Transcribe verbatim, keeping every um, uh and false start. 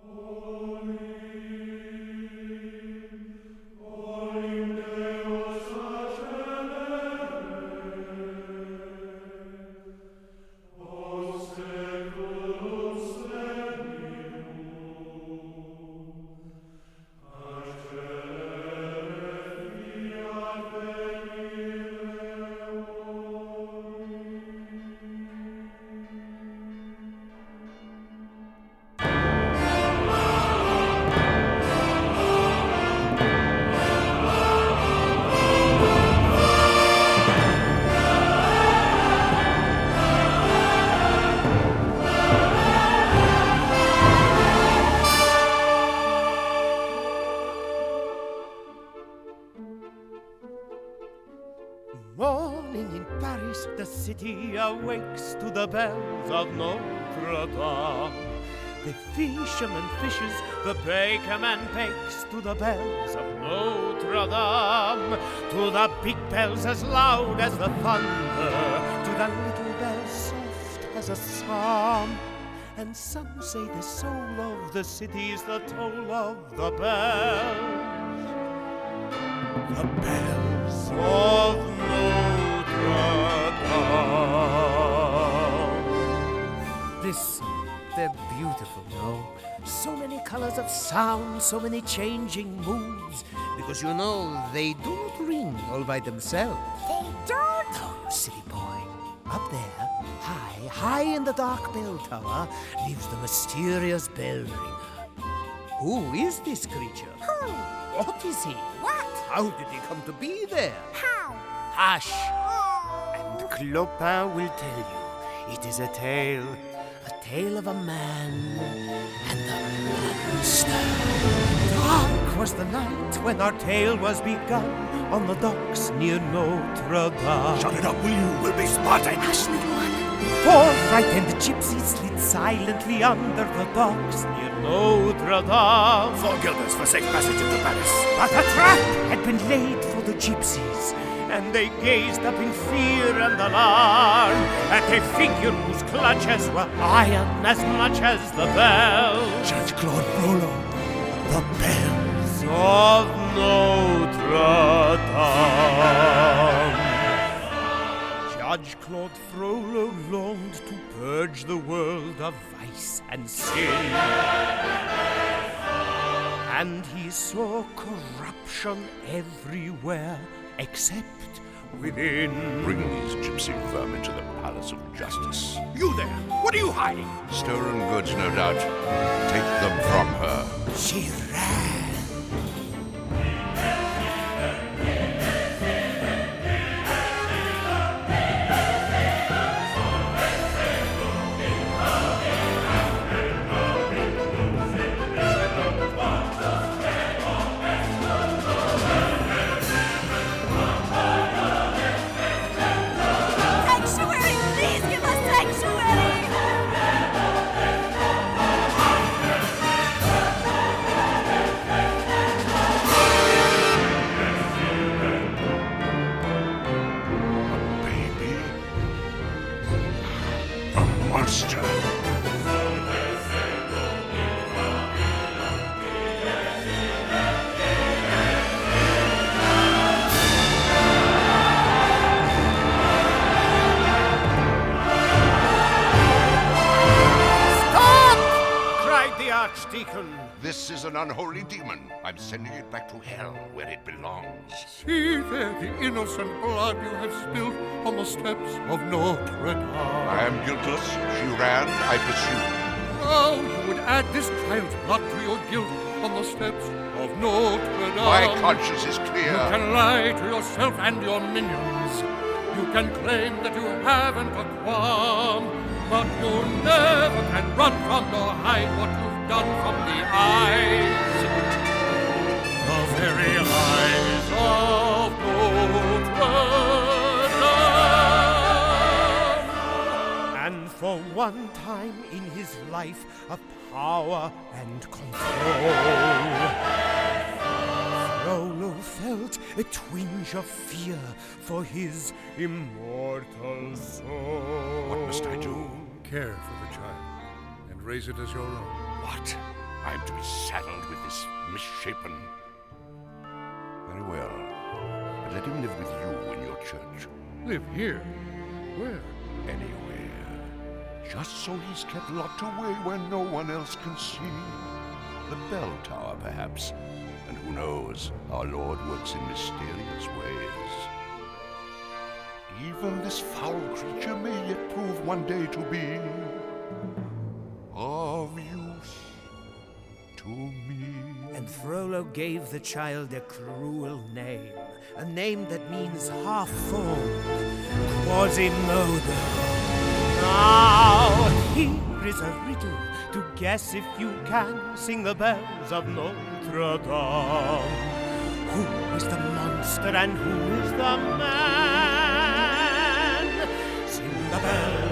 Morning in Paris, the city awakes to the bells of Notre Dame. The fisherman fishes, the bakerman bakes to the bells of Notre Dame. To the big bells as loud as the thunder, to the little bells soft as a psalm. And some say the soul of the city's the toll of the bells. The bells of Notre Dame. Listen, they're beautiful, no? So many colors of sound, so many changing moods. Because you know, they do not ring all by themselves. They don't? No, you silly boy. Up there, high, high in the dark bell tower, lives the mysterious bell ringer. Who is this creature? Who? What is he? What? How did he come to be there? How? Hush! Oh. And Clopin will tell you. It is a tale, a tale of a man and a monster. Dark was the night when our tale was begun on the docks near Notre Dame. Shut it up, will you? We'll be spotted. Hush, little one. Four frightened gypsies slid silently under the docks near Notre Dame. Four guilders for safe passage into Paris. But a trap had been laid for the gypsies, and they gazed up in fear and alarm at a figure whose clutches were iron as much as the bells. Judge Claude Frollo, the bells of Notre Dame. Judge Claude Frollo longed to purge the world of vice and sin. And he saw corruption everywhere except within. Bring these gypsy vermin to the Palace of Justice. You there! What are you hiding? Stolen goods, no doubt. Take them from her. She ran. Sanctuary! Please give us sanctuary! A baby? A monster? Cried the Archdeacon. This is an unholy demon. I'm sending it back to hell where it belongs. See there the innocent blood you have spilled on the steps of Notre Dame. I am guiltless. She ran. I pursued. Oh, you would add this child's blood to your guilt on the steps of Notre Dame. My conscience is You clear. can lie to yourself and your minions. You can claim that you haven't a qualm, but you never can run from nor hide what you've done from the eyes, the very eyes of Notre Dame. And for one time in his life of power and control, Frollo felt a twinge of fear for his immortal soul. What must I do? Care for the child and raise it as your own. What? I am to be saddled with this misshapen. Very well. But let him live with you in your church. Live here? Where? Anywhere. Just so he's kept locked away where no one else can see. The bell tower, perhaps. And who knows, our Lord works in mysterious ways. Even this foul creature may yet prove one day to be of use to me. And Frollo gave the child a cruel name, a name that means half-formed, Quasimodo. Now here is a riddle to guess if you can. Sing the bells of Notre Dame. Who is the monster and who is the man? Sing the bells